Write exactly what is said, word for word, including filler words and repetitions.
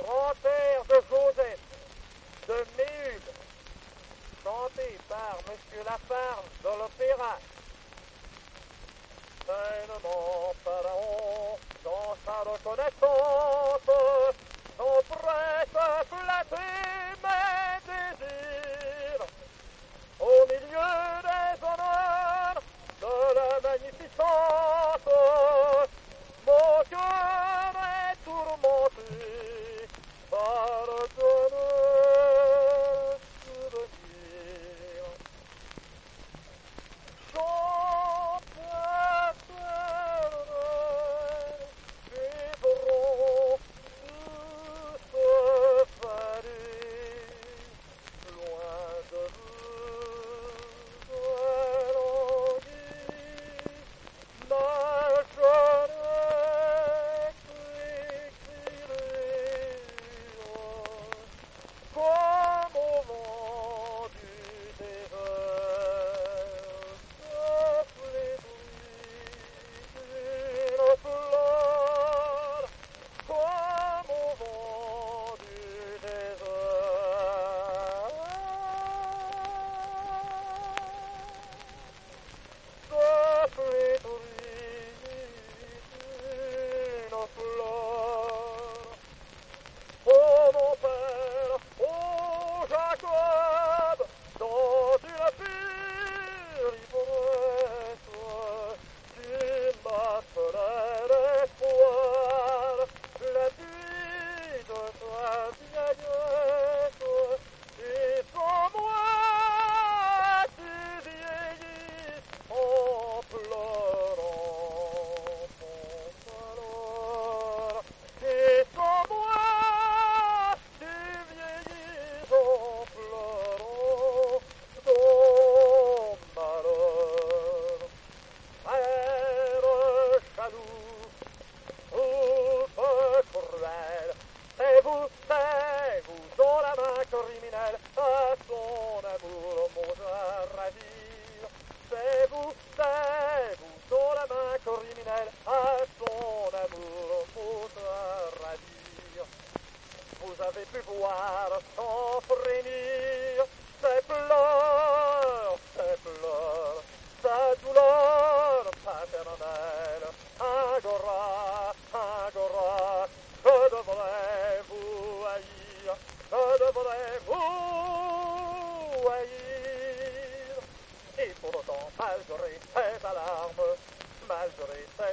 grand air de Joseph, de Méhul, chanté par Monsieur Lafarge dans l'opéra. Tellement Pharaon, dans sa reconnaissance, son prêtre flatté mes désirs. Au milieu des honneurs de la magnificence, mon cœur est tourmenté par de souvenirs. Chante éternel, vivront sous ce vallée, loin de vous, éloignés, ma jeunesse exilée, comme au vent du désert, souffle et bruit d'une fleur, comme au vent du désert. Souffle et bruit d'une fleur. Oh mon père, oh Jacob, dans une pure ivresse, tu m'appelais l'espoir, la nuit de ta vieillesse, et sans moi tu vieillis en pleurant ton malheur, et sans moi tu vieillis en pleurant ton malheur. Frère jaloux, ouf cruel, c'est vous, c'est vous, dont la main criminelle à son amour m'osa ravir. C'est vous, c'est vous, dont la main criminelle à son amour m'osa ravir. Vous avez pu voir sans frémir ses pleurs, ses pleurs, sa douleur paternelle. Agora, agora, je devrais vous haïr, je devrais vous haïr. Et pour autant, malgré ces alarmes, malgré ces